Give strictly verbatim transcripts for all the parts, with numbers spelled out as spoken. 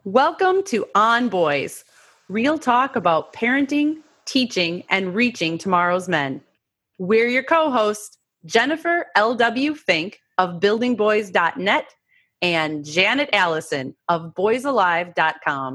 Welcome to On Boys, real talk about parenting, teaching, and reaching tomorrow's men. We're your co-hosts, Jennifer L W. Fink of building boys dot net and Janet Allison of boys alive dot com.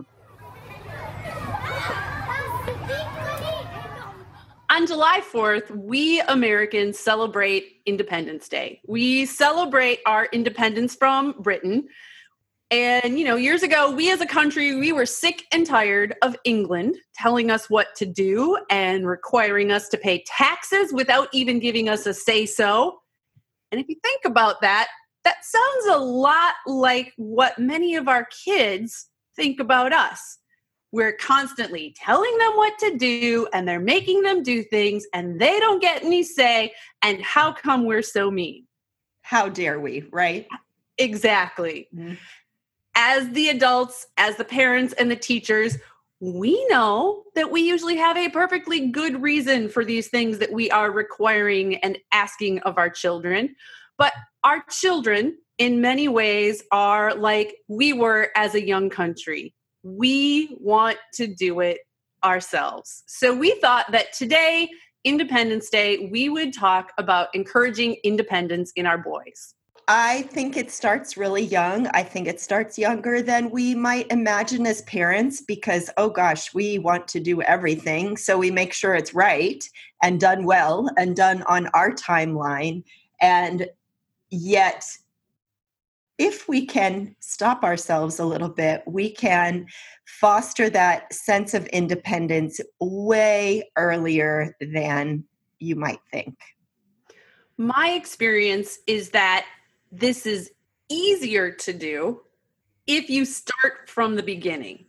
On July fourth, we Americans celebrate Independence Day. We celebrate our independence from Britain. And, you know, years ago, we as a country, we were sick and tired of England telling us what to do and requiring us to pay taxes without even giving us a say-so. And if you think about that, that sounds a lot like what many of our kids think about us. We're constantly telling them what to do, and they're making them do things, and they don't get any say. And how come we're so mean? How dare we, right? Exactly. Mm-hmm. As the adults, as the parents and the teachers, we know that we usually have a perfectly good reason for these things that we are requiring and asking of our children. But our children, in many ways, are like we were as a young country. We want to do it ourselves. So we thought that today, Independence Day, we would talk about encouraging independence in our boys. I think it starts really young. I think it starts younger than we might imagine as parents because, oh gosh, we want to do everything. So we make sure it's right and done well and done on our timeline. And yet, if we can stop ourselves a little bit, we can foster that sense of independence way earlier than you might think. My experience is that this is easier to do if you start from the beginning.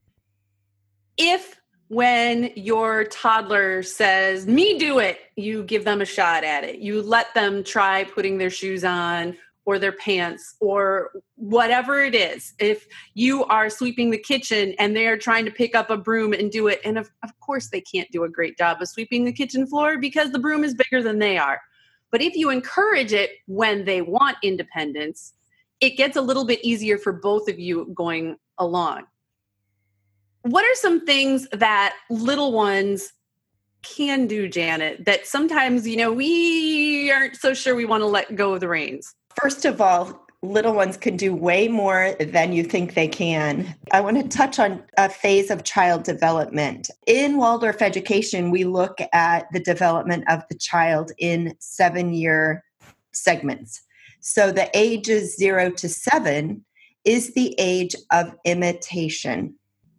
If when your toddler says, me do it, you give them a shot at it. You let them try putting their shoes on or their pants or whatever it is. If you are sweeping the kitchen and they're trying to pick up a broom and do it, and of, of course they can't do a great job of sweeping the kitchen floor because the broom is bigger than they are. But if you encourage it when they want independence, it gets a little bit easier for both of you going along. What are some things that little ones can do, Janet, that sometimes, you know, we aren't so sure we want to let go of the reins? First of all, little ones can do way more than you think they can. I want to touch on a phase of child development. In Waldorf education, we look at the development of the child in seven-year segments. So the ages zero to seven is the age of imitation.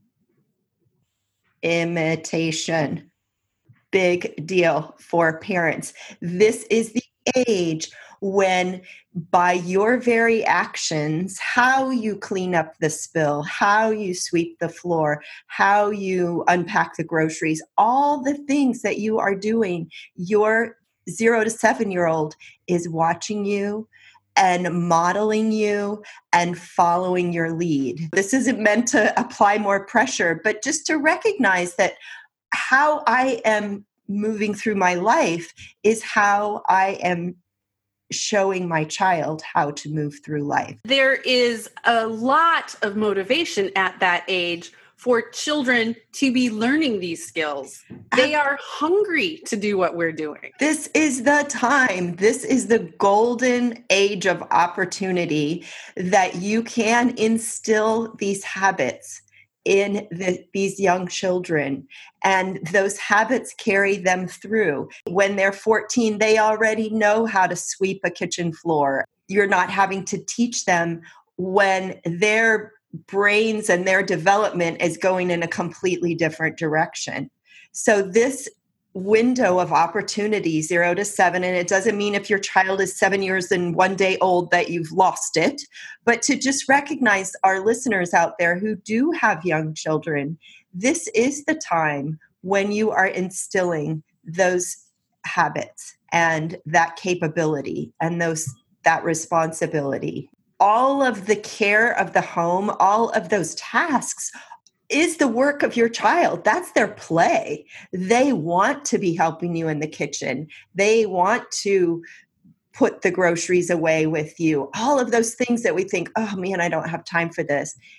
Imitation. Big deal for parents. This is the age when by your very actions, how you clean up the spill, how you sweep the floor, how you unpack the groceries, all the things that you are doing, your zero to seven-year-old is watching you and modeling you and following your lead. This isn't meant to apply more pressure, but just to recognize that how I am moving through my life is how I am showing my child how to move through life. There is a lot of motivation at that age for children to be learning these skills. They are hungry to do what we're doing. This is the time. This is the golden age of opportunity that you can instill these habits in the, these young children. And those habits carry them through. When they're fourteen, they already know how to sweep a kitchen floor. You're not having to teach them when their brains and their development is going in a completely different direction. So this window of opportunity, zero to seven, and it doesn't mean if your child is seven years and one day old that you've lost it, but to just recognize our listeners out there who do have young children, this is the time when you are instilling those habits and that capability and those that responsibility. All of the care of the home, all of those tasks is the work of your child. That's their play. They want to be helping you in the kitchen. They want to put the groceries away with you. All of those things that we think, oh man, I don't have time for this.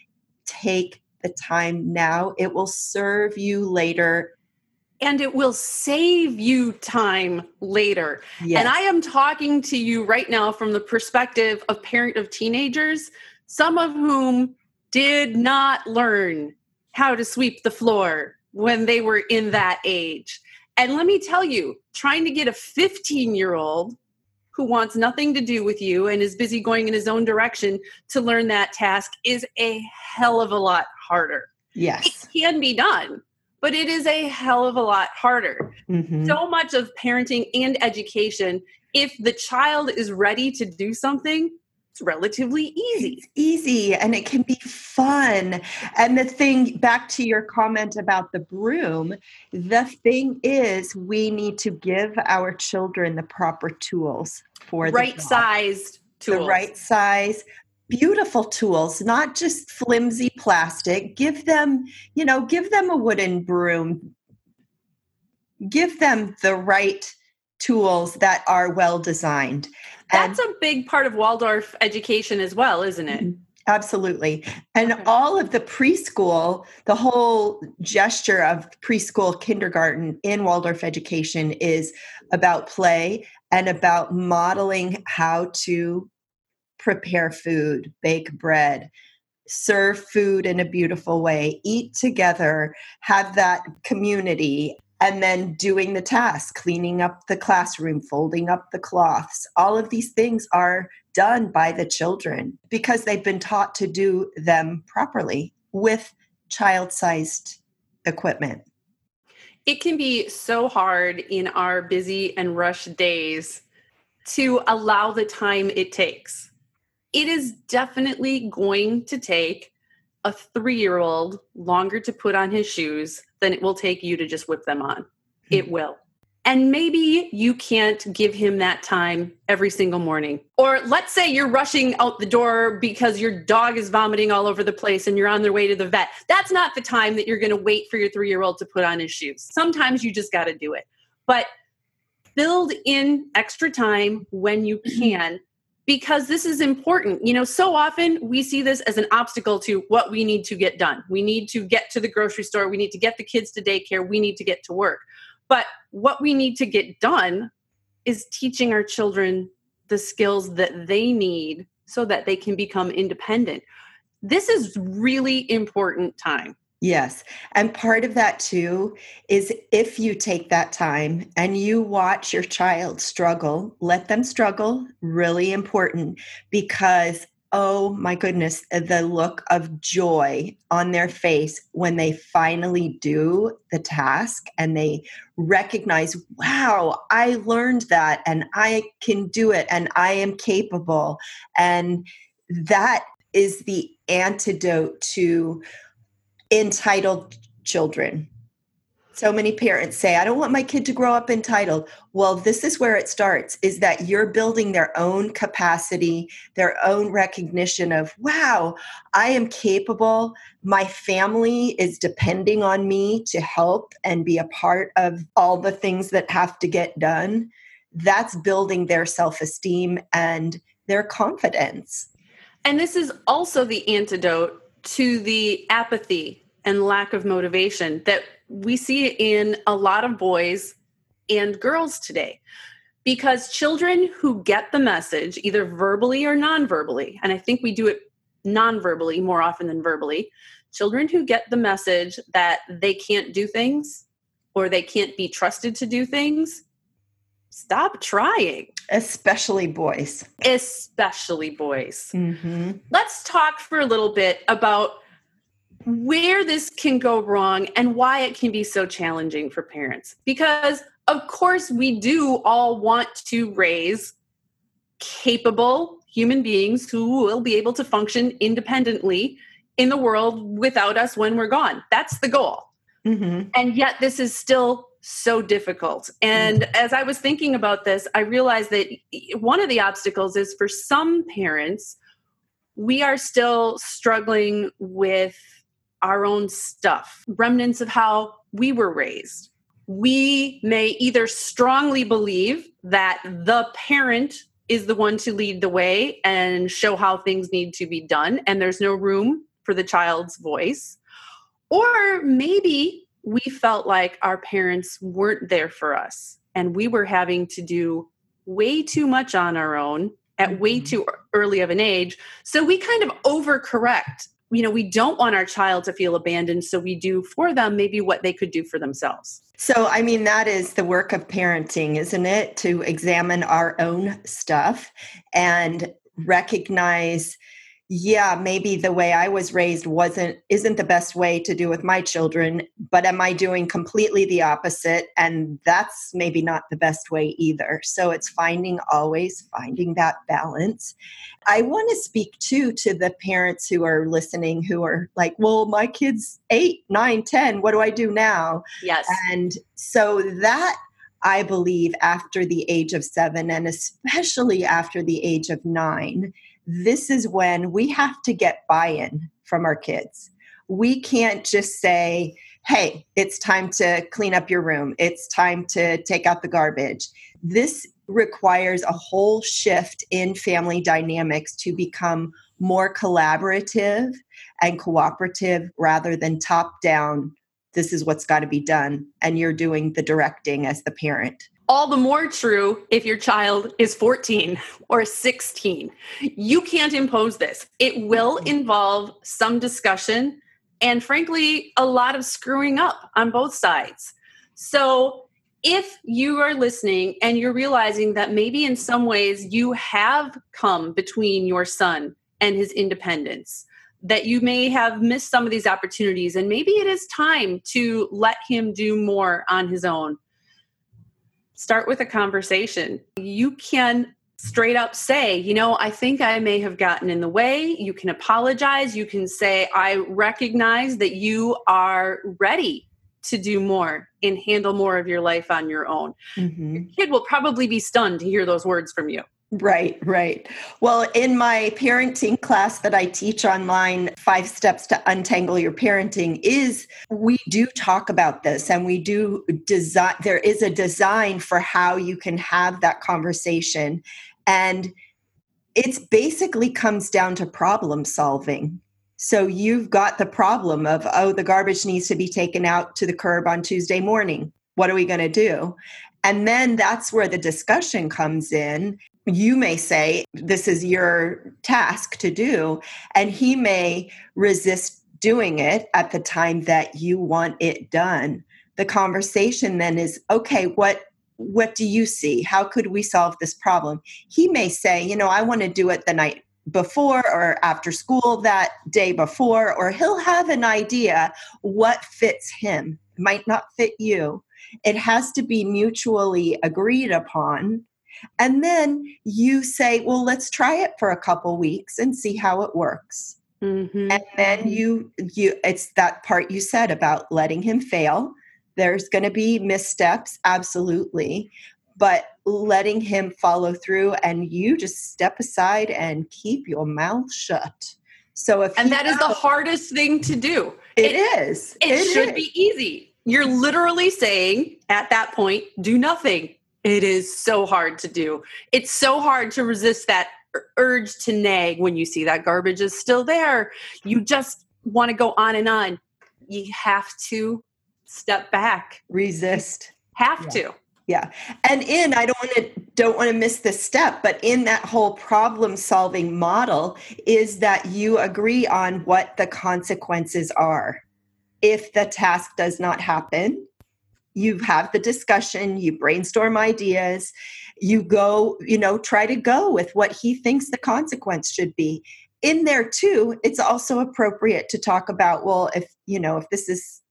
take the time now. It will serve you later. And it will save you time later. Yes. And I am talking to you right now from the perspective of parent of teenagers, some of whom did not learn how to sweep the floor when they were in that age. And let me tell you, trying to get a fifteen-year-old who wants nothing to do with you and is busy going in his own direction to learn that task is a hell of a lot harder. Yes. It can be done, but it is a hell of a lot harder. Mm-hmm. So much of parenting and education, if the child is ready to do something, it's relatively easy. It's easy and it can be fun. And the thing, back to your comment about the broom, the thing is we need to give our children the proper tools for the right job. sized tools. The right size, beautiful tools, not just flimsy plastic. Give them, you know, give them a wooden broom. Give them the right tools that are well designed. That's a big part of Waldorf education as well, isn't it? Absolutely. And okay. all of the preschool, the whole gesture of preschool kindergarten in Waldorf education is about play and about modeling how to prepare food, bake bread, serve food in a beautiful way, eat together, have that community. And then doing the task, cleaning up the classroom, folding up the cloths. All of these things are done by the children because they've been taught to do them properly with child-sized equipment. It can be so hard in our busy and rushed days to allow the time it takes. It is definitely going to take a three-year-old longer to put on his shoes than it will take you to just whip them on. It will. And maybe you can't give him that time every single morning. Or let's say you're rushing out the door because your dog is vomiting all over the place and you're on their way to the vet. That's not the time that you're going to wait for your three-year-old to put on his shoes. Sometimes you just got to do it. But build in extra time when you can, because this is important. You know, so often we see this as an obstacle to what we need to get done. We need to get to the grocery store. We need to get the kids to daycare. We need to get to work. But what we need to get done is teaching our children the skills that they need so that they can become independent. This is really important time. Yes. And part of that too is if you take that time and you watch your child struggle, let them struggle, really important, because, oh my goodness, the look of joy on their face when they finally do the task and they recognize, wow, I learned that and I can do it and I am capable. And that is the antidote to entitled children. So many parents say, I don't want my kid to grow up entitled. Well, this is where it starts, is that you're building their own capacity, their own recognition of, wow, I am capable. My family is depending on me to help and be a part of all the things that have to get done. That's building their self-esteem and their confidence. And this is also the antidote to the apathy and lack of motivation that we see in a lot of boys and girls today. Because children who get the message, either verbally or non-verbally, and I think we do it non-verbally more often than verbally, children who get the message that they can't do things or they can't be trusted to do things, stop trying. Especially boys. Especially boys. Mm-hmm. Let's talk for a little bit about where this can go wrong and why it can be so challenging for parents. Because, of course, we do all want to raise capable human beings who will be able to function independently in the world without us when we're gone. That's the goal. Mm-hmm. And yet this is still so difficult. And mm-hmm. as I was thinking about this, I realized that one of the obstacles is for some parents, we are still struggling with our own stuff, remnants of how we were raised. We may either strongly believe that the parent is the one to lead the way and show how things need to be done, and there's no room for the child's voice. Or maybe we felt like our parents weren't there for us and we were having to do way too much on our own at way too early of an age. So we kind of overcorrect. You know, we don't want our child to feel abandoned, so we do for them maybe what they could do for themselves. So, I mean, that is the work of parenting, isn't it? To examine our own stuff and recognize, yeah, maybe the way I was raised wasn't isn't the best way to do with my children, but am I doing completely the opposite? And that's maybe not the best way either. So it's finding always finding that balance. I want to speak too to the parents who are listening who are like, well, my kid's eight, nine, ten. What do I do now? Yes. And so that I believe after the age of seven, and especially after the age of nine, this is when we have to get buy-in from our kids. We can't just say, hey, it's time to clean up your room. It's time to take out the garbage. This requires a whole shift in family dynamics to become more collaborative and cooperative rather than top-down. This is what's got to be done. And you're doing the directing as the parent. All the more true if your child is fourteen or sixteen. You can't impose this. It will involve some discussion and, frankly, a lot of screwing up on both sides. So if you are listening and you're realizing that maybe in some ways you have come between your son and his independence, that you may have missed some of these opportunities, and maybe it is time to let him do more on his own, start with a conversation. You can straight up say, you know, I think I may have gotten in the way. You can apologize. You can say, I recognize that you are ready to do more and handle more of your life on your own. Mm-hmm. Your kid will probably be stunned to hear those words from you. Right, right. Well, in my parenting class that I teach online, Five Steps to Untangle Your Parenting, is we do talk about this, and we do design, there is a design for how you can have that conversation. And it's basically comes down to problem solving. So you've got the problem of, oh, the garbage needs to be taken out to the curb on Tuesday morning. What are we going to do? And then that's where the discussion comes in. You may say, this is your task to do, and he may resist doing it at the time that you want it done. The conversation then is, okay, what what do you see? How could we solve this problem? He may say, you know, I want to do it the night before or after school that day before, or he'll have an idea what fits him. It might not fit you. It has to be mutually agreed upon. And then you say, well, let's try it for a couple weeks and see how it works. Mm-hmm. And then you, you, it's that part you said about letting him fail. There's going to be missteps, absolutely, but letting him follow through, and you just step aside and keep your mouth shut. So if and that knows, is the hardest thing to do. It, it is. It, it should is. be easy. You're literally saying at that point, do nothing. It is so hard to do. It's so hard to resist that urge to nag when you see that garbage is still there. You just want to go on and on. You have to step back. Resist. Have yeah. to. Yeah. And in, I don't want to don't want to miss this step, but in that whole problem solving model is that you agree on what the consequences are. If the task does not happen, you have the discussion, you brainstorm ideas, you go, you know, try to go with what he thinks the consequence should be. In there too, it's also appropriate to talk about, well, if, you know, if this is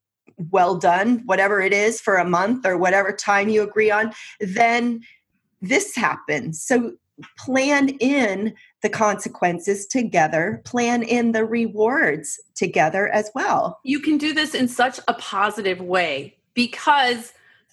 well done, whatever it is for a month or whatever time you agree on, then this happens. So plan in the consequences together, plan in the rewards together as well. You can do this in such a positive way because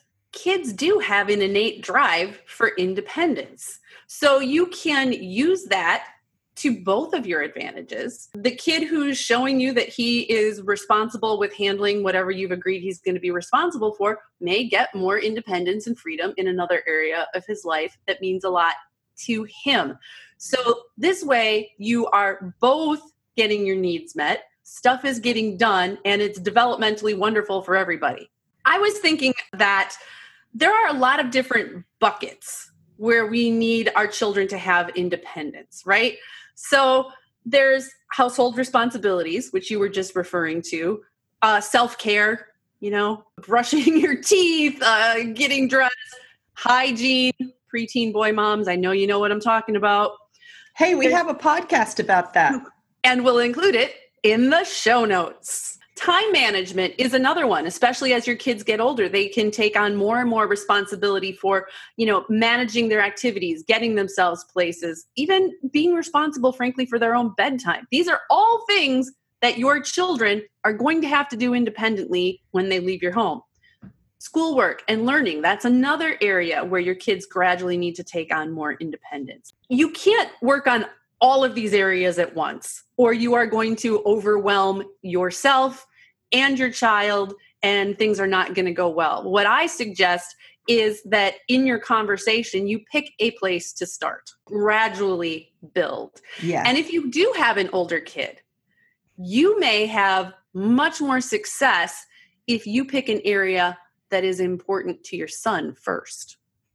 kids do have an innate drive for independence. So you can use that to both of your advantages. The kid who's showing you that he is responsible with handling whatever you've agreed he's going to be responsible for may get more independence and freedom in another area of his life that means a lot to him. So this way you are both getting your needs met. Stuff is getting done, and it's developmentally wonderful for everybody. I was thinking that there are a lot of different buckets where we need our children to have independence, right? So there's household responsibilities, which you were just referring to, uh, self-care, you know, brushing your teeth, uh, getting dressed, hygiene, preteen boy moms. I know you know what I'm talking about. Hey, we have a podcast about that. And we'll include it in the show notes. Time management is another one, especially as your kids get older. They can take on more and more responsibility for, you know, managing their activities, getting themselves places, even being responsible, frankly, for their own bedtime. These are all things that your children are going to have to do independently when they leave your home. Schoolwork and learning, that's another area where your kids gradually need to take on more independence. You can't work on all of these areas at once, or you are going to overwhelm yourself and your child, and things are not going to go well. What I suggest is that in your conversation, you pick a place to start, gradually build. Yeah. And if you do have an older kid, you may have much more success if you pick an area that is important to your son first.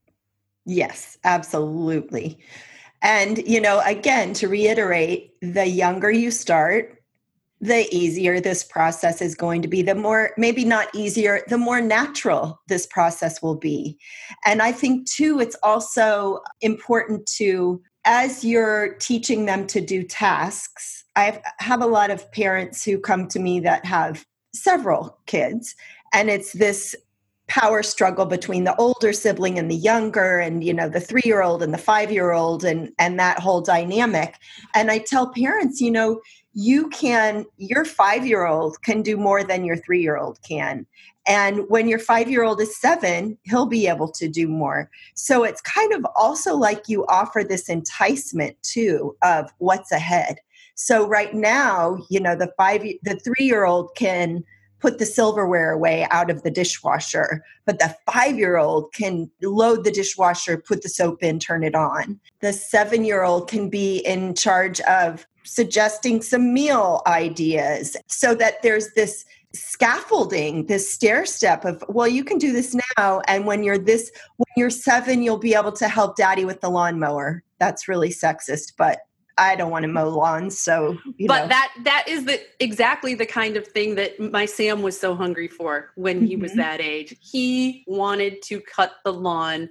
Yes, absolutely. And, you know, again, to reiterate, the younger you start, the easier this process is going to be. The more, maybe not easier, the more natural this process will be. And I think, too, it's also important to, as you're teaching them to do tasks, I have a lot of parents who come to me that have several kids, and it's this power struggle between the older sibling and the younger, and, you know, the three-year-old and the five-year-old, and, and that whole dynamic. And I tell parents, you know, you can, your five-year-old can do more than your three-year-old can. And when your five-year-old is seven, he'll be able to do more. So it's kind of also like you offer this enticement too of what's ahead. So right now, you know, the five, the three-year-old can put the silverware away out of the dishwasher, but the five-year-old can load the dishwasher, put the soap in, turn it on. The seven-year-old can be in charge of suggesting some meal ideas, so that there's this scaffolding, this stair step of, well, you can do this now, and when you're this, when you're seven, you'll be able to help daddy with the lawnmower. That's really sexist, but I don't want to mow lawns, so you but know. that that is the exactly the kind of thing that my Sam was so hungry for when he mm-hmm. was that age. He wanted to cut the lawn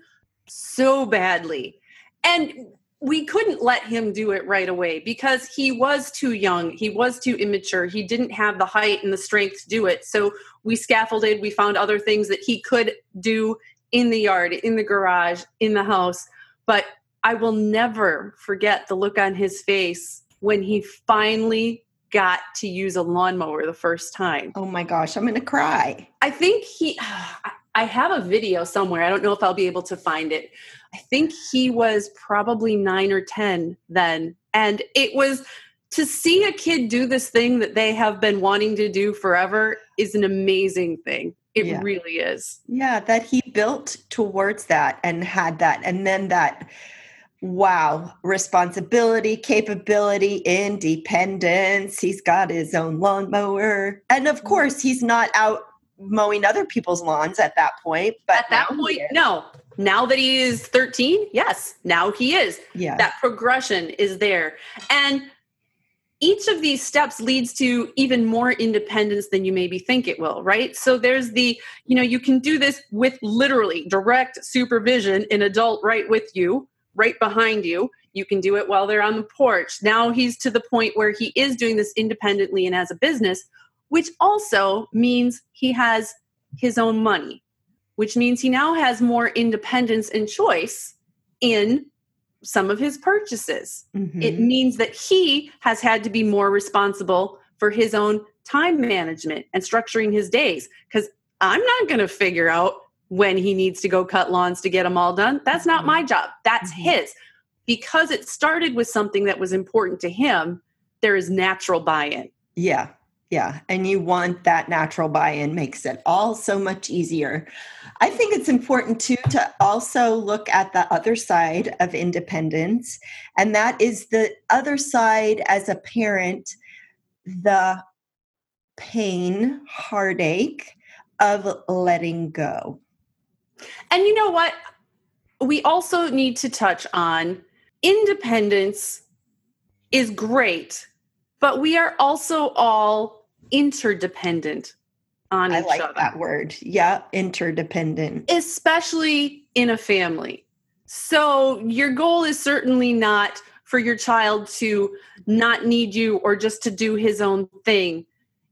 so badly, and we couldn't let him do it right away because he was too young. He was too immature. He didn't have the height and the strength to do it. So we scaffolded. We found other things that he could do in the yard, in the garage, in the house, but I will never forget the look on his face when he finally got to use a lawnmower the first time. Oh my gosh, I'm going to cry. I think he, I have a video somewhere. I don't know if I'll be able to find it. I think he was probably nine or ten then. And it was, to see a kid do this thing that they have been wanting to do forever is an amazing thing. It yeah. really is. Yeah, that he built towards that and had that. And then that, wow, responsibility, capability, independence. He's got his own lawnmower. And of course, he's not out mowing other people's lawns at that point. But at that point, no. Now that he is thirteen, yes, now he is. Yeah. That progression is there. And each of these steps leads to even more independence than you maybe think it will, right? So there's the, you know, you can do this with literally direct supervision, an adult right with you, right behind you. You can do it while they're on the porch. Now he's to the point where he is doing this independently and as a business, which also means he has his own money, which means he now has more independence and choice in some of his purchases. Mm-hmm. It means that he has had to be more responsible for his own time management and structuring his days, because I'm not going to figure out when he needs to go cut lawns to get them all done. That's not my job. That's mm-hmm. his. Because it started with something that was important to him, there is natural buy-in. Yeah. Yeah. And you want that natural buy-in, makes it all so much easier. I think it's important too to also look at the other side of independence. And that is the other side as a parent the pain, heartache of letting go. And you know what? We also need to touch on independence is great, but we are also all interdependent on I each like other. that word. Yeah, interdependent. Especially in a family. So your goal is certainly not for your child to not need you or just to do his own thing.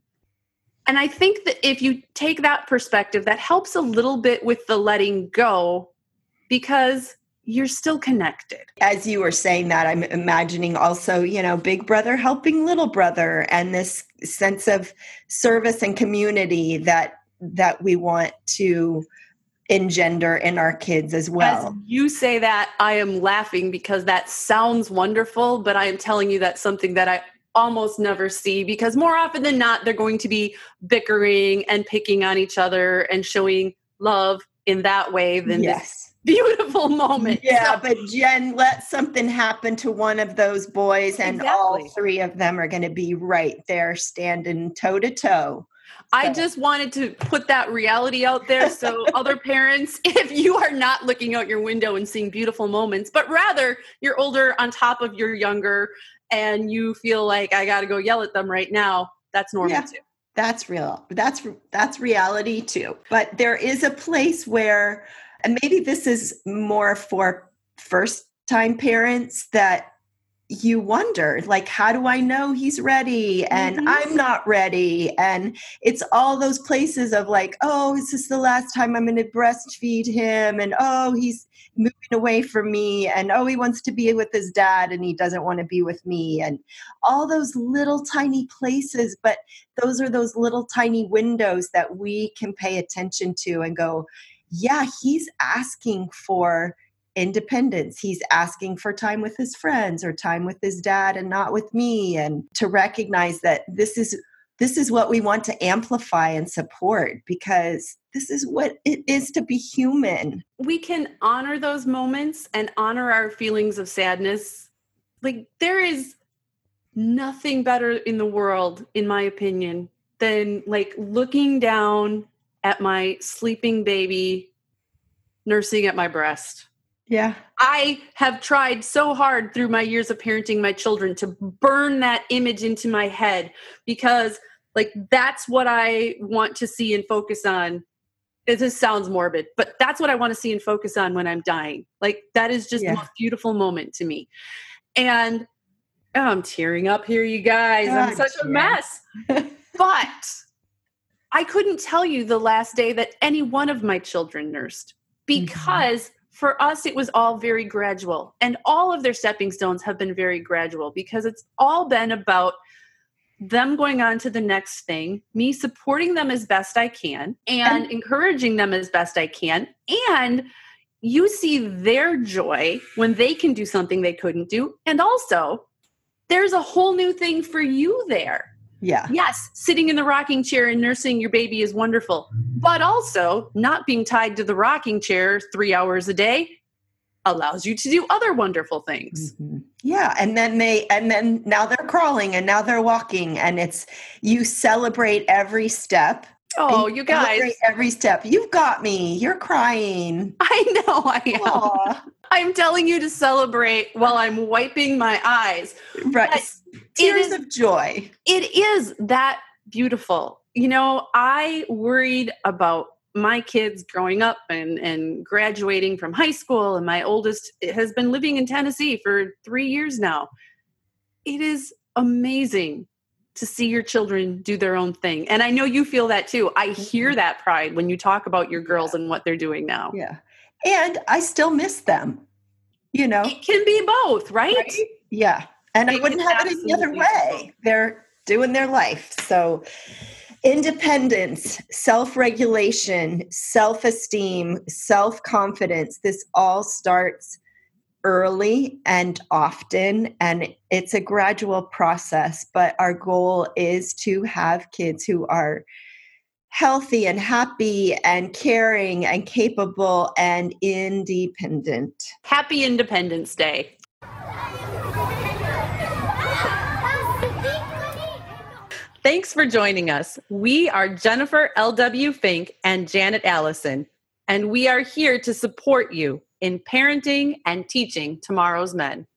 And I think that if you take that perspective, that helps a little bit with the letting go because you're still connected. As you were saying that, I'm imagining also, you know, big brother helping little brother and this sense of service and community that that we want to engender in our kids as well. As you say that, I am laughing because that sounds wonderful, but I am telling you that's something that I almost never see because more often than not, they're going to be bickering and picking on each other and showing love in that way than yes. this beautiful moment. Yeah, so, but Jen, let something happen to one of those boys and exactly. all three of them are going to be right there standing toe to toe. I just wanted to put that reality out there so other parents, if you are not looking out your window and seeing beautiful moments, but rather you're older on top of your younger and you feel like I got to go yell at them right now, that's normal yeah, too. That's real. That's that's reality too. But there is a place where, and maybe this is more for first-time parents, that you wonder, like, how do I know he's ready? And Mm-hmm. I'm not ready. And it's all those places of like, oh, is this the last time I'm going to breastfeed him? And oh, he's moving away from me. And oh, he wants to be with his dad and he doesn't want to be with me. And all those little tiny places. But those are those little tiny windows that we can pay attention to and go, yeah, he's asking for independence. He's asking for time with his friends or time with his dad and not with me. And to recognize that this is this is what we want to amplify and support because this is what it is to be human. We can honor those moments and honor our feelings of sadness. Like there is nothing better in the world, in my opinion, than like looking down at my sleeping baby nursing at my breast. Yeah. I have tried so hard through my years of parenting my children to burn that image into my head because like that's what I want to see and focus on. It just sounds morbid, but that's what I want to see and focus on when I'm dying. Like that is just yeah. the most beautiful moment to me. And oh, I'm tearing up here, you guys. God, I'm such a yeah. mess. But I couldn't tell you the last day that any one of my children nursed because mm-hmm. for us, it was all very gradual. And all of their stepping stones have been very gradual because it's all been about them going on to the next thing, me supporting them as best I can and, and encouraging them as best I can. And you see their joy when they can do something they couldn't do. And also, there's a whole new thing for you there. Yeah. Yes, sitting in the rocking chair and nursing your baby is wonderful, but also not being tied to the rocking chair three hours a day allows you to do other wonderful things. Mm-hmm. Yeah. And then they, and then now they're crawling and now they're walking and it's, you celebrate every step. Oh, you, you guys. Every step. You've got me. You're crying. I know I am. Aww. I'm telling you to celebrate while I'm wiping my eyes. Right. But tears is, of joy. It is that beautiful. You know, I worried about my kids growing up and, and graduating from high school. And my oldest has been living in Tennessee for three years now. It is amazing to see your children do their own thing. And I know you feel that too. I hear that pride when you talk about your girls and what they're doing now. Yeah. And I still miss them, you know. It can be both, right? right? Yeah. And it I wouldn't have it any other way. They're doing their life. So independence, self-regulation, self-esteem, self-confidence, this all starts early and often, and it's a gradual process, but our goal is to have kids who are healthy and happy and caring and capable and independent. Happy Independence Day. Thanks for joining us. We are Jennifer L W. Fink and Janet Allison, and we are here to support you in parenting and teaching tomorrow's men.